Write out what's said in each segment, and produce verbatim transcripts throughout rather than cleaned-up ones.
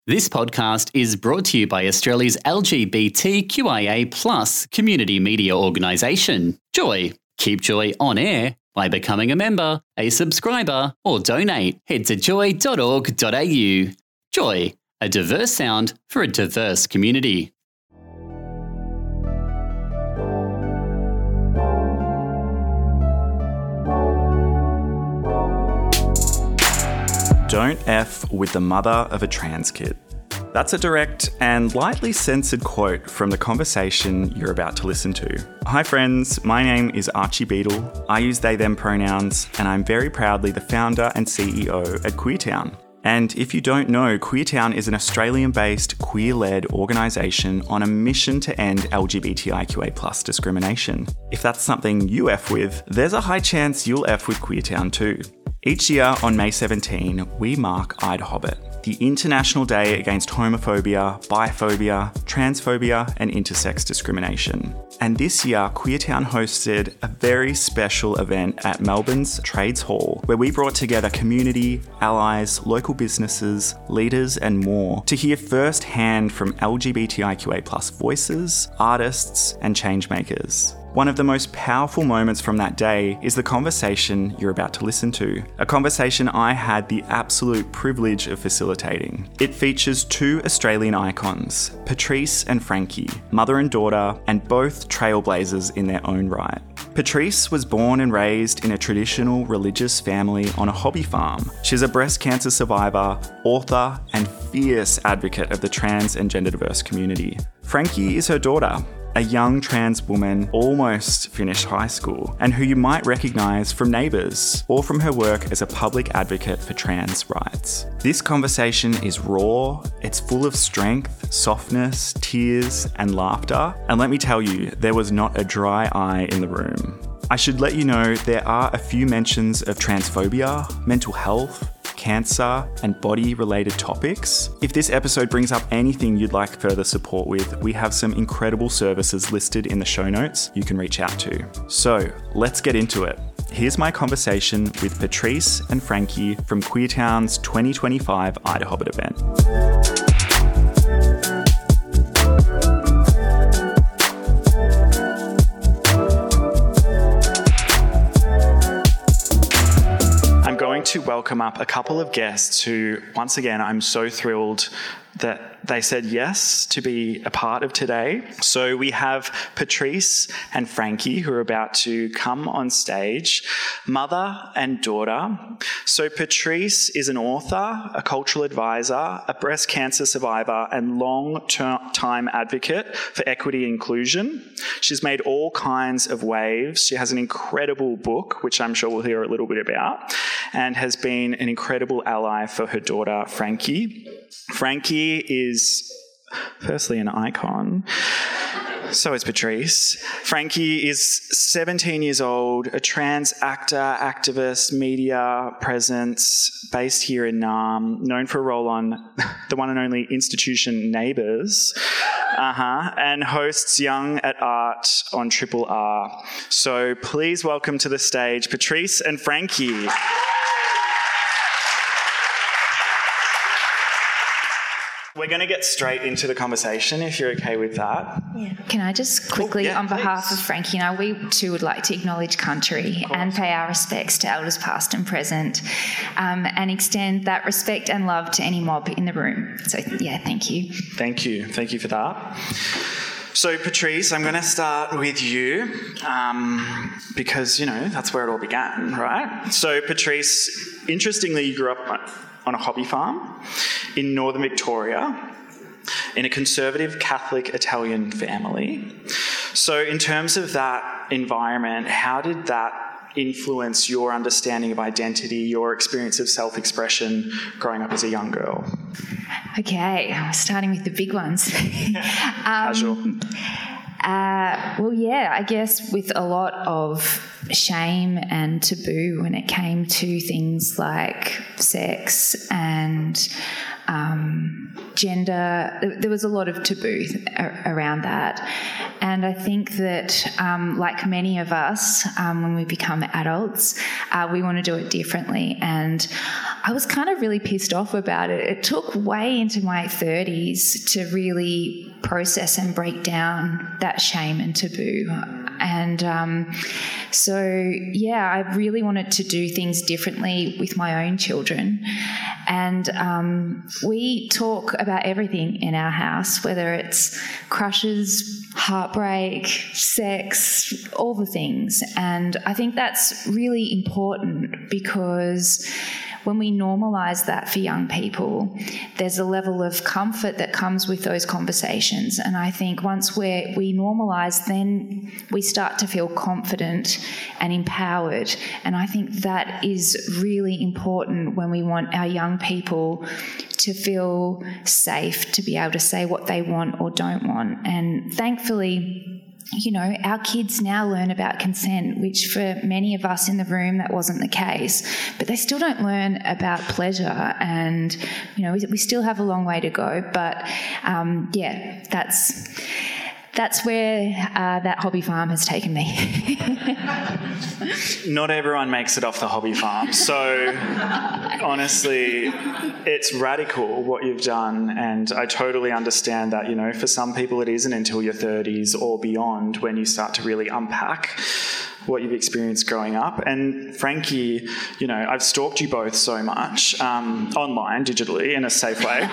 This podcast is brought to you by Australia's L G B T Q I A plus community media organisation, Joy. Keep Joy on air by becoming a member, a subscriber, or donate. Head to joy dot org dot a u. Joy, a diverse sound for a diverse community. Don't F with the mother of a trans kid. That's a direct and lightly censored quote from the conversation you're about to listen to. Hi friends, my name is Archie Beadle. I use they them pronouns and I'm very proudly the founder and C E O at Queertown. And if you don't know, Queertown is an Australian-based, queer-led organisation on a mission to end L G B T I Q A plus discrimination. If that's something you F with, there's a high chance you'll F with Queertown too. Each year on May seventeenth, we mark IDHOBIT, the International Day Against Homophobia, Biphobia, Transphobia and Intersex Discrimination. And this year, Queertown hosted a very special event at Melbourne's Trades Hall, where we brought together community, allies, local businesses, leaders and more to hear firsthand from L G B T I Q A plus voices, artists and changemakers. One of the most powerful moments from that day is the conversation you're about to listen to, a conversation I had the absolute privilege of facilitating. It features two Australian icons, Patrice and Frankie, mother and daughter, and both trailblazers in their own right. Patrice was born and raised in a traditional religious family on a hobby farm. She's a breast cancer survivor, author, and fierce advocate of the trans and gender diverse community. Frankie is her daughter, a young trans woman almost finished high school and who you might recognise from Neighbours or from her work as a public advocate for trans rights. This conversation is raw, it's full of strength, softness, tears and laughter, and let me tell you, there was not a dry eye in the room. I should let you know there are a few mentions of transphobia, mental health, cancer and body-related topics. If this episode brings up anything you'd like further support with, we have some incredible services listed in the show notes you can reach out to. So let's get into it. Here's my conversation with Patrice and Frankie from Queertown's twenty twenty-five IDHOBIT event. To welcome up a couple of guests who, once again, I'm so thrilled that they said yes to be a part of today. So we have Patrice and Frankie who are about to come on stage, mother and daughter. So Patrice is an author, a cultural advisor, a breast cancer survivor, and long-time advocate for equity and inclusion. She's made all kinds of waves. She has an incredible book, which I'm sure we'll hear a little bit about, and has been an incredible ally for her daughter, Frankie. Frankie is firstly an icon. So is Patrice. Frankie is seventeen years old, a trans actor, activist, media presence based here in Naarm, known for a role on the one and only institution Neighbours, uh-huh, and hosts Young at Art on Triple R. So please welcome to the stage Patrice and Frankie. We're going to get straight into the conversation, if you're okay with that. Yeah. Can I just quickly, oh, yeah, on behalf please. of Frankie and I, we too would like to acknowledge country and pay our respects to elders past and present, um, and extend that respect and love to any mob in the room. So, yeah, thank you. Thank you. Thank you for that. So, Patrice, I'm going to start with you um, because, you know, that's where it all began, right? So, Patrice, interestingly, you grew up on a hobby farm in northern Victoria in a conservative Catholic Italian family. So in terms of that environment, how did that influence your understanding of identity, your experience of self-expression growing up as a young girl? Okay, starting with the big ones. um, Casual. Uh, well, yeah, I guess with a lot of shame and taboo when it came to things like sex and um, gender. There was a lot of taboo around that. And I think that, um, like many of us, um, when we become adults, uh, we want to do it differently. And I was kind of really pissed off about it. It took way into my thirties to really process and break down that shame and taboo. And um, so, yeah, I really wanted to do things differently with my own children. And um, we talk about everything in our house, whether it's crushes, heartbreak, sex, all the things. And I think that's really important because when we normalise that for young people, there's a level of comfort that comes with those conversations. And I think once we're, we normalise, then we start to feel confident and empowered. And I think that is really important when we want our young people to feel safe, to be able to say what they want or don't want. And thankfully, you know, our kids now learn about consent, which for many of us in the room, that wasn't the case. But they still don't learn about pleasure. And, you know, we, we still have a long way to go. But, um, yeah, that's that's where uh, that hobby farm has taken me. Not everyone makes it off the hobby farm. So, honestly, it's radical what you've done, and I totally understand that, you know, for some people it isn't until your thirties or beyond when you start to really unpack what you've experienced growing up. And Frankie, you know, I've stalked you both so much, um, online, digitally, in a safe way.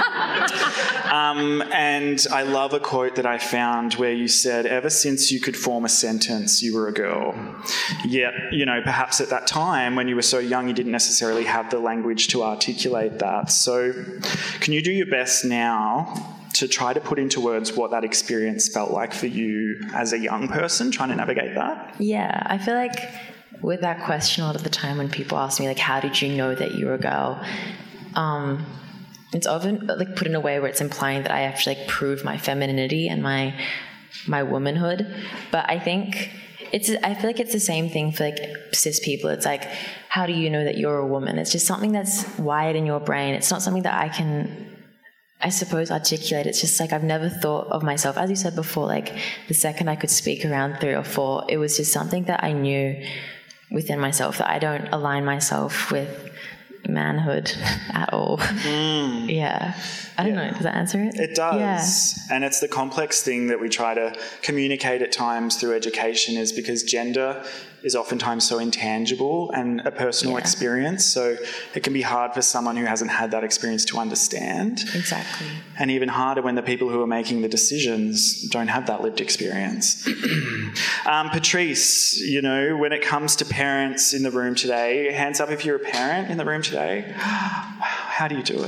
um, and I love a quote that I found where you said, ever since you could form a sentence, you were a girl. Yet, you know, perhaps at that time when you were so young, you didn't necessarily have the language to articulate that. So can you do your best now to try to put into words what that experience felt like for you as a young person trying to navigate that? Yeah, I feel like with that question a lot of the time when people ask me, like, how did you know that you were a girl? Um, it's often like put in a way where it's implying that I have to like prove my femininity and my my womanhood. But I think it's, I feel like it's the same thing for like cis people. It's like, how do you know that you're a woman? It's just something that's wired in your brain. It's not something that I can, I suppose, articulate. It's just like I've never thought of myself, as you said before, like the second I could speak around three or four, it was just something that I knew within myself that I don't align myself with manhood at all. Mm. Yeah. I don't yeah. know. Does that answer it? It does. Yeah. And it's the complex thing that we try to communicate at times through education, is because gender is oftentimes so intangible and a personal yeah. experience. So it can be hard for someone who hasn't had that experience to understand. Exactly. And even harder when the people who are making the decisions don't have that lived experience. um, Patrice, you know, when it comes to parents in the room today, hands up if you're a parent in the room today. How do you do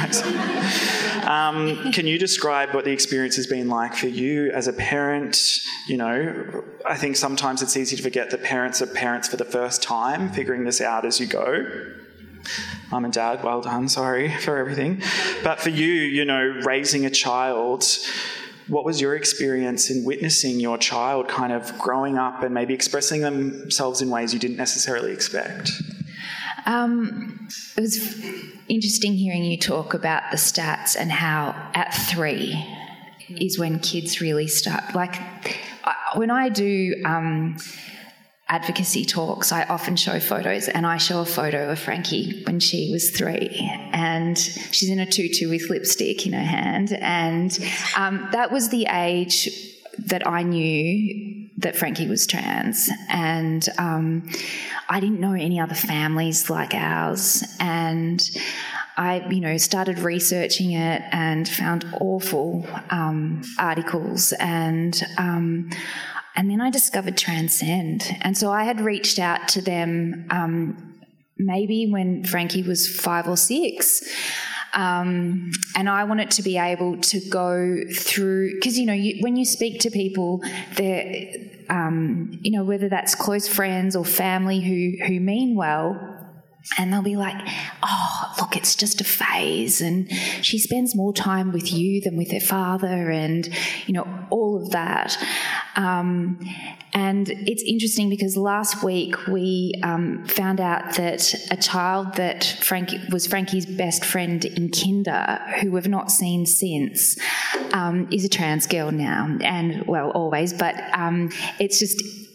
it? um, can you describe what the experience has been like for you as a parent? You know, I think sometimes it's easy to forget that parents are parents for the first time, figuring this out as you go. Mum and Dad, well done, sorry for everything. But for you, you know, raising a child, what was your experience in witnessing your child kind of growing up and maybe expressing themselves in ways you didn't necessarily expect? Um, it was interesting hearing you talk about the stats and how at three is when kids really start. Like I, when I do um, advocacy talks, I often show photos, and I show a photo of Frankie when she was three, and she's in a tutu with lipstick in her hand, and um, that was the age that I knew that Frankie was trans, and um, I didn't know any other families like ours, and I, you know, started researching it and found awful um, articles, and um, and then I discovered Transcend, and so I had reached out to them um, maybe when Frankie was five or six. Um, and I wanted to be able to go through, because, you know, you, when you speak to people, they're, um, you know, whether that's close friends or family who, who mean well, and they'll be like, oh, look, it's just a phase, and she spends more time with you than with her father, and, you know, all of that. Um, and it's interesting because last week we um, found out that a child that Frankie was Frankie's best friend in kinder, who we've not seen since, um, is a trans girl now, and, well, always, but um, it's just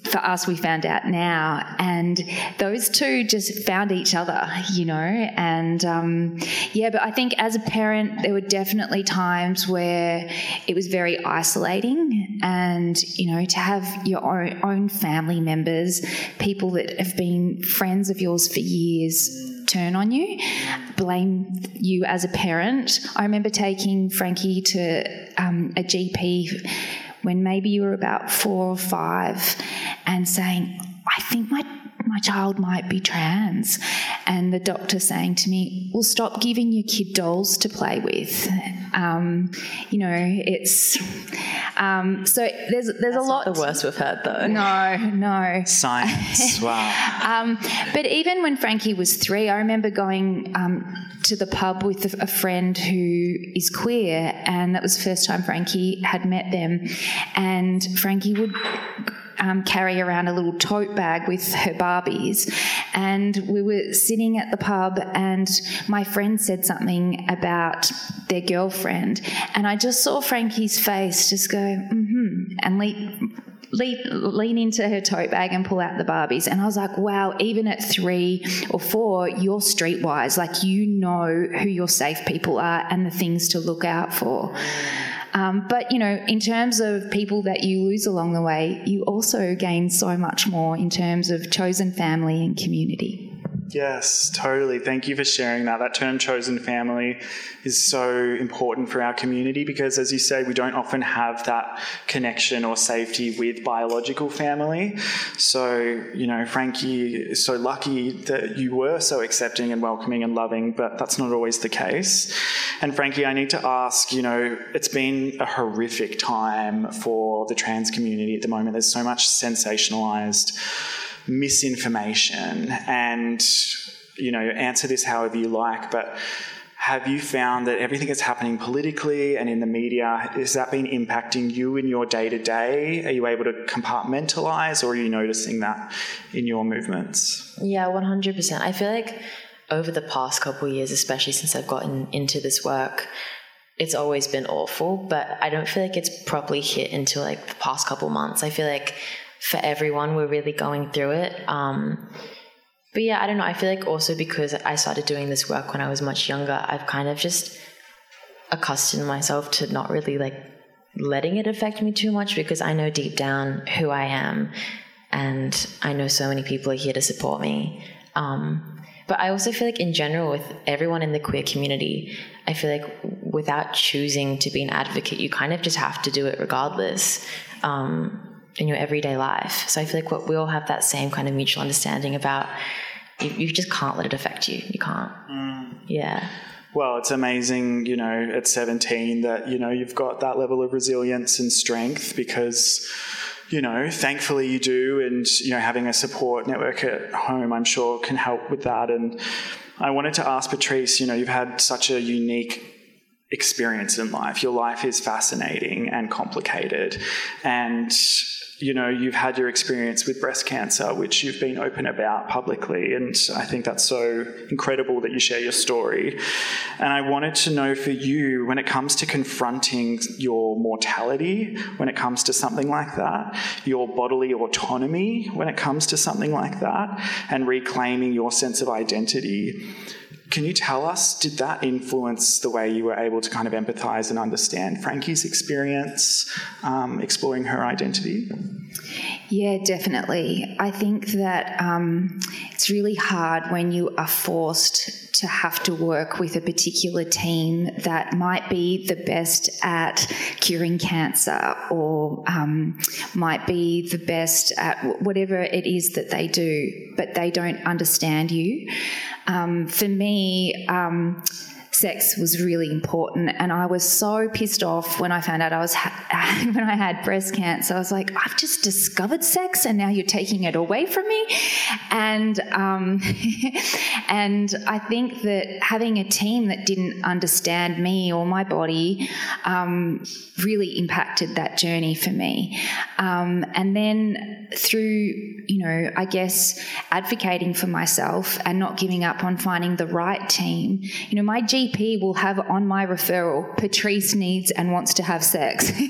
for us, we found out now, and those two just found each other, you know, and um, yeah, but I think as a parent, there were definitely times where it was very isolating, and, you know, to have your own, own family members, people that have been friends of yours for years, turn on you, blame you as a parent. I remember taking Frankie to um, a G P when maybe you were about four or five and saying, I think my my child might be trans. And the doctor saying to me, well, stop giving your kid dolls to play with. Um, you know, it's... Um, so there's there's That's a lot... not the worst we've heard, though. No, no. Science, wow. um, but even when Frankie was three, I remember going um, to the pub with a, a friend who is queer, and that was the first time Frankie had met them. And Frankie would... Um, carry around a little tote bag with her Barbies, and we were sitting at the pub, and my friend said something about their girlfriend, and I just saw Frankie's face just go mm-hmm, and lean, lean, lean into her tote bag and pull out the Barbies, and I was like, wow, even at three or four, you're streetwise, like you know who your safe people are and the things to look out for. Um, but, you know, in terms of people that you lose along the way, you also gain so much more in terms of chosen family and community. Yes, totally. Thank you for sharing that. That term chosen family is so important for our community because, as you say, we don't often have that connection or safety with biological family. So, you know, Frankie is so lucky that you were so accepting and welcoming and loving, but that's not always the case. And Frankie, I need to ask, you know, it's been a horrific time for the trans community at the moment. There's so much sensationalized misinformation, and, you know, answer this however you like, but have you found that everything that's happening politically and in the media, has that been impacting you in your day-to-day? Are you able to compartmentalize, or are you noticing that in your movements? Yeah, one hundred percent. I feel like over the past couple of years, especially since I've gotten into this work, it's always been awful, but I don't feel like it's properly hit until like the past couple months. I feel like for everyone, we're really going through it. Um, but yeah, I don't know. I feel like also because I started doing this work when I was much younger, I've kind of just accustomed myself to not really like letting it affect me too much, because I know deep down who I am, and I know so many people are here to support me. Um, but I also feel like in general with everyone in the queer community, I feel like without choosing to be an advocate, you kind of just have to do it regardless. Um, in your everyday life. So I feel like what we all have that same kind of mutual understanding about you, you just can't let it affect you. You can't. Mm. Yeah. Well, it's amazing, you know, at seventeen that, you know, you've got that level of resilience and strength because, you know, thankfully you do. And, you know, having a support network at home, I'm sure, can help with that. And I wanted to ask Patrice, you know, you've had such a unique experience in life. Your life is fascinating and complicated. And, you know, you've had your experience with breast cancer, which you've been open about publicly. And I think that's so incredible that you share your story. And I wanted to know for you, when it comes to confronting your mortality, when it comes to something like that, your bodily autonomy, when it comes to something like that, and reclaiming your sense of identity, can you tell us, did that influence the way you were able to kind of empathise and understand Frankie's experience, um, exploring her identity? Yeah, definitely. I think that um, it's really hard when you are forced to have to work with a particular team that might be the best at curing cancer or um, might be the best at whatever it is that they do, but they don't understand you. Um, for me, um, sex was really important, and I was so pissed off when I found out I was ha- when I had breast cancer. I was like, I've just discovered sex, and now you're taking it away from me. And um, and I think that having a team that didn't understand me or my body um, really impacted that journey for me. Um, and then through, you know, I guess advocating for myself and not giving up on finding the right team. You know, my G G P will have on my referral, Patrice needs and wants to have sex. so,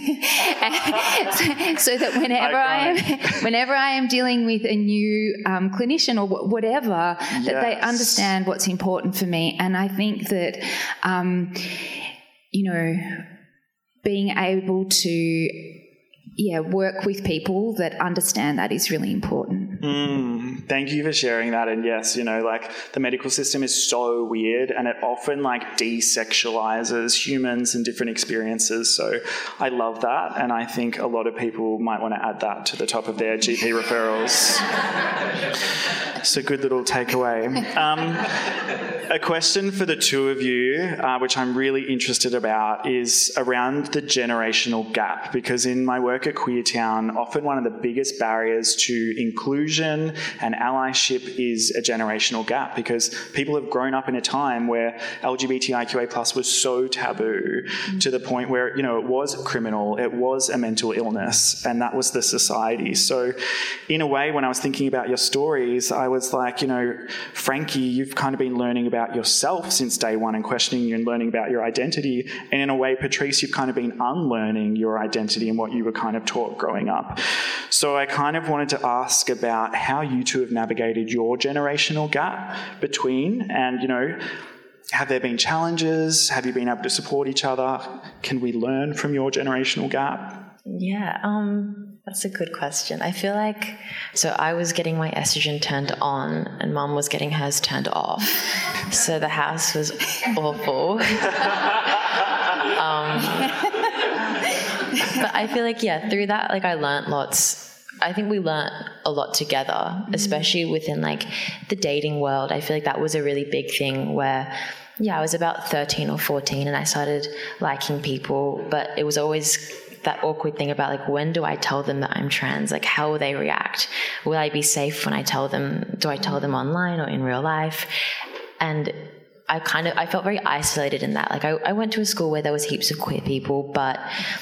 so that whenever I, I am whenever I am dealing with a new um, clinician or w- whatever, yes. that they understand what's important for me. And I think that, um, you know, being able to yeah, work with people that understand that is really important. Mm, thank you for sharing that. And yes, you know, like the medical system is so weird and it often like desexualizes humans and different experiences. So I love that. And I think a lot of people might want to add that to the top of their G P referrals. It's a good little takeaway. Um, a question for the two of you, uh, which I'm really interested about, is around the generational gap, because in my work at Queertown, often one of the biggest barriers to inclusion and allyship is a generational gap, because people have grown up in a time where L G B T I Q A plus was so taboo mm-hmm. to the point where, you know, it was criminal, it was a mental illness, and that was the society. So in a way, when I was thinking about your stories, I was like, you know, Frankie, you've kind of been learning about yourself since day one and questioning you and learning about your identity. And in a way, Patrice, you've kind of been unlearning your identity and what you were kind of taught growing up. So I kind of wanted to ask about how you two have navigated your generational gap between, and, you know, have there been challenges? Have you been able to support each other? Can we learn from your generational gap? Yeah, um, that's a good question. I feel like, so I was getting my estrogen turned on and Mum was getting hers turned off. So the house was awful. um, but I feel like, yeah, through that, like I learned lots. I think we learnt a lot together, mm-hmm. especially within like the dating world. I feel like that was a really big thing where, yeah, I was about thirteen or fourteen and I started liking people, but it was always that awkward thing about like, when do I tell them that I'm trans? Like, how will they react? Will I be safe when I tell them? Do I tell them online or in real life? And I kind of, I felt very isolated in that. Like I, I went to a school where there was heaps of queer people, but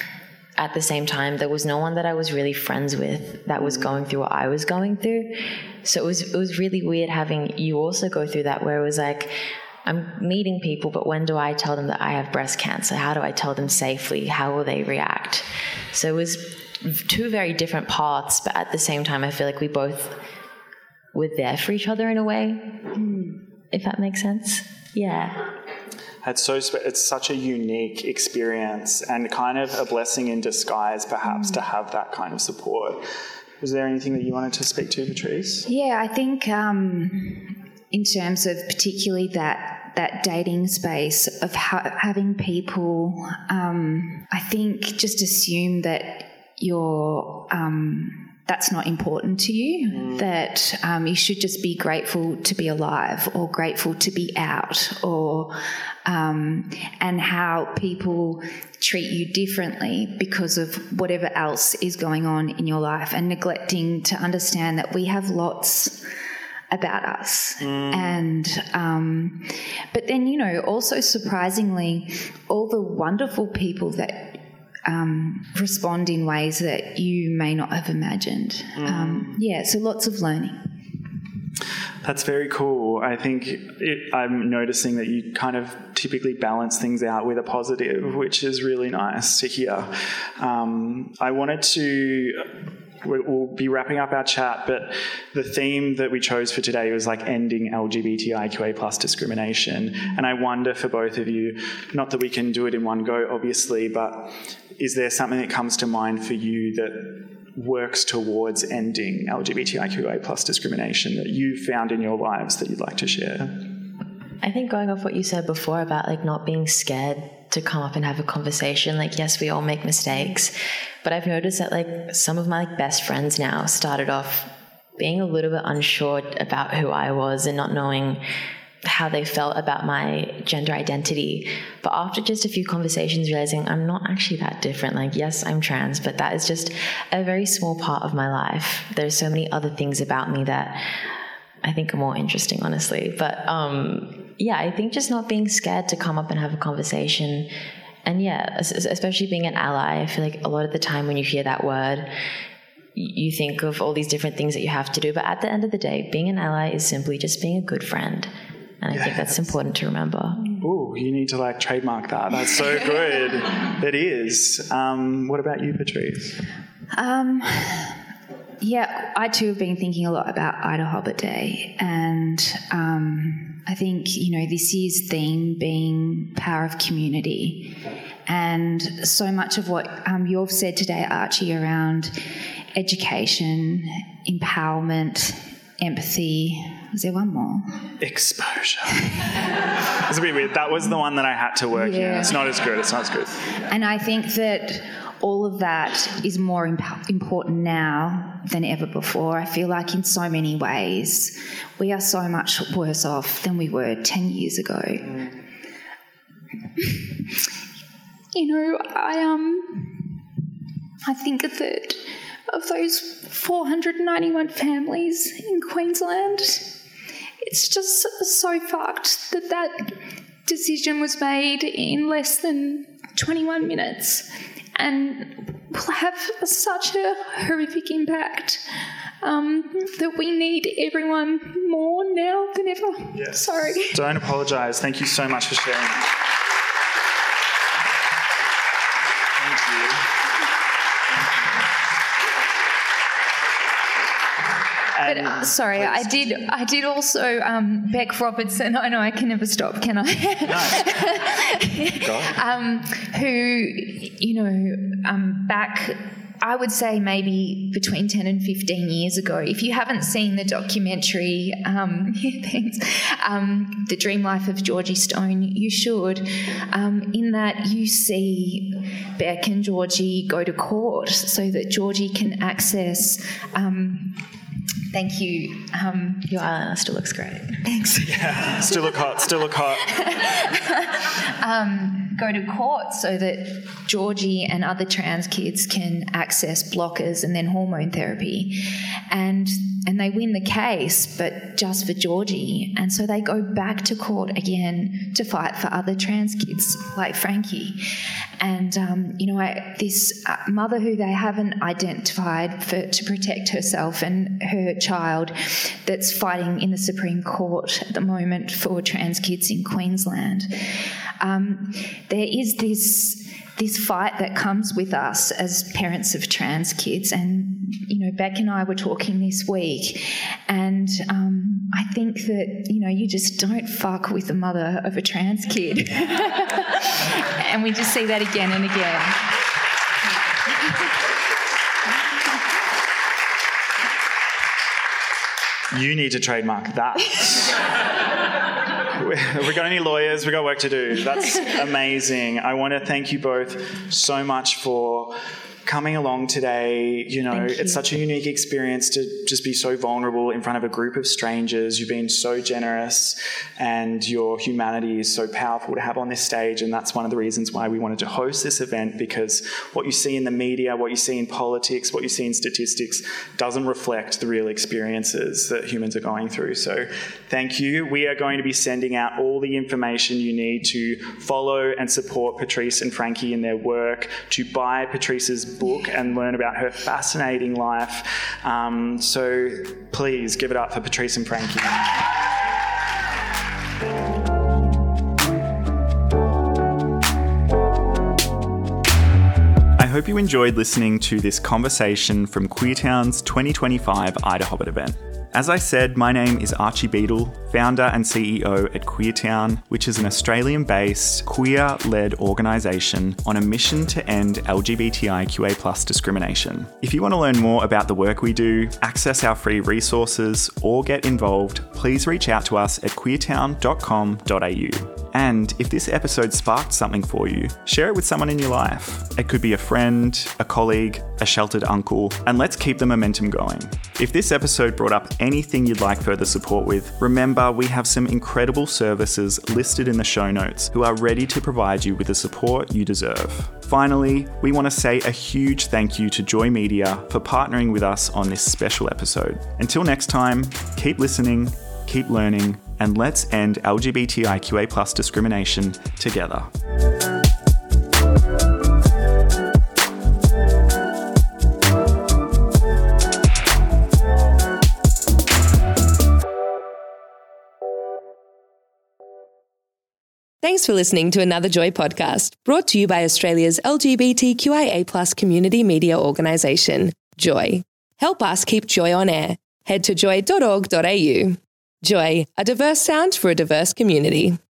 at the same time, there was no one that I was really friends with that was going through what I was going through. So it was, it was really weird having you also go through that, where it was like, I'm meeting people, but when do I tell them that I have breast cancer? How do I tell them safely? How will they react? So it was two very different paths, but at the same time, I feel like we both were there for each other in a way, if that makes sense. Yeah. It's so it's such a unique experience and kind of a blessing in disguise, perhaps, mm. to have that kind of support. Was there anything that you wanted to speak to, Patrice? Yeah, I think um, in terms of particularly that that dating space of ha- having people, um, I think just assume that you're. Um, that's not important to you, mm. that um, you should just be grateful to be alive or grateful to be out, or um, and how people treat you differently because of whatever else is going on in your life, and neglecting to understand that we have lots about us. Mm. And um, but then, you know, also surprisingly, all the wonderful people that Um, respond in ways that you may not have imagined. Mm. Um, yeah, so lots of learning. That's very cool. I think it, I'm noticing that you kind of typically balance things out with a positive, which is really nice to hear. Um, I wanted to... We'll be wrapping up our chat, but the theme that we chose for today was like ending L G B T I Q A plus discrimination. And I wonder for both of you, not that we can do it in one go, obviously, but is there something that comes to mind for you that works towards ending L G B T I Q A plus discrimination that you found in your lives that you'd like to share? I think going off what you said before about like not being scared to come up and have a conversation, like, yes, we all make mistakes, but I've noticed that like some of my like best friends now started off being a little bit unsure about who I was and not knowing how they felt about my gender identity. But after just a few conversations, realizing I'm not actually that different. Like, yes, I'm trans, but that is just a very small part of my life. There's so many other things about me that I think are more interesting, honestly. But um, yeah, I think just not being scared to come up and have a conversation. And yeah, especially being an ally, I feel like a lot of the time when you hear that word, you think of all these different things that you have to do. But at the end of the day, being an ally is simply just being a good friend. And I yes. think that's important to remember. Ooh, Ooh, you need to like trademark that. That's so good. It is. Um, what about you, Patrice? Um, yeah, I too have been thinking a lot about Ida Hobbit Day, and um, I think, you know, this year's theme being power of community, and so much of what um, you've said today, Archie, around education, empowerment, empathy. Was there one more? Exposure. It's a bit weird. That was the one that I had to work Yeah. in. It's not as good. It's not as good. And I think that all of that is more imp- important now than ever before. I feel like in so many ways we are so much worse off than we were ten years ago. Mm. You know, I um, I think that of those four hundred ninety-one families in Queensland, it's just so fucked that that decision was made in less than twenty-one minutes and will have such a horrific impact um, that we need everyone more now than ever. Yes. Sorry. Don't apologise. Thank you so much for sharing. Thank you. But uh, sorry, I did. I did also um, Beck Robertson. I know I can never stop, can I? Nice. Go on. um, who, you know, um, back. I would say maybe between ten and fifteen years ago. If you haven't seen the documentary, um, thanks, um, The Dream Life of Georgie Stone, you should. Um, in that you see Beck and Georgie go to court so that Georgie can access... Um, Thank you. Um, Your eyeliner still looks great. Thanks. Yeah, still look hot, still look hot. um, go to court so that Georgie and other trans kids can access blockers and then hormone therapy. And and they win the case, but just for Georgie. And so they go back to court again to fight for other trans kids like Frankie. And, um, you know, I, this uh, mother who they haven't identified for, to protect herself and her child that's fighting in the Supreme Court at the moment for trans kids in Queensland. Um, there is this this fight that comes with us as parents of trans kids, and you know, Beck and I were talking this week, and um, I think that, you know, you just don't fuck with the mother of a trans kid. And we just see that again and again. You need to trademark that. Have we got any lawyers? We've got work to do. That's amazing. I want to thank you both so much for coming along today. You know, Thank you. It's such a unique experience to just be so vulnerable in front of a group of strangers. You've been so generous, and your humanity is so powerful to have on this stage, and that's one of the reasons why we wanted to host this event, because what you see in the media, what you see in politics, what you see in statistics doesn't reflect the real experiences that humans are going through. So thank you. We are going to be sending out all the information you need to follow and support Patrice and Frankie in their work, to buy Patrice's book and learn about her fascinating life. Um, so please give it up for Patrice and Frankie. I hope you enjoyed listening to this conversation from Queertown's twenty twenty-five Ida Hobbit event. As I said, my name is Archie Beadle, founder and C E O at Queertown, which is an Australian-based, queer-led organisation on a mission to end L G B T I Q A plus discrimination. If you want to learn more about the work we do, access our free resources, or get involved, please reach out to us at queertown dot com dot a u. And if this episode sparked something for you, share it with someone in your life. It could be a friend, a colleague, a sheltered uncle, and let's keep the momentum going. If this episode brought up anything you'd like further support with, remember we have some incredible services listed in the show notes who are ready to provide you with the support you deserve. Finally, we want to say a huge thank you to Joy Media for partnering with us on this special episode. Until next time, keep listening, keep learning, and let's end L G B T I Q A plus discrimination together. Thanks for listening to another Joy podcast, brought to you by Australia's L G B T Q I A plus community media organisation, Joy. Help us keep Joy on air. Head to joy dot org dot a u. Joy, a diverse sound for a diverse community.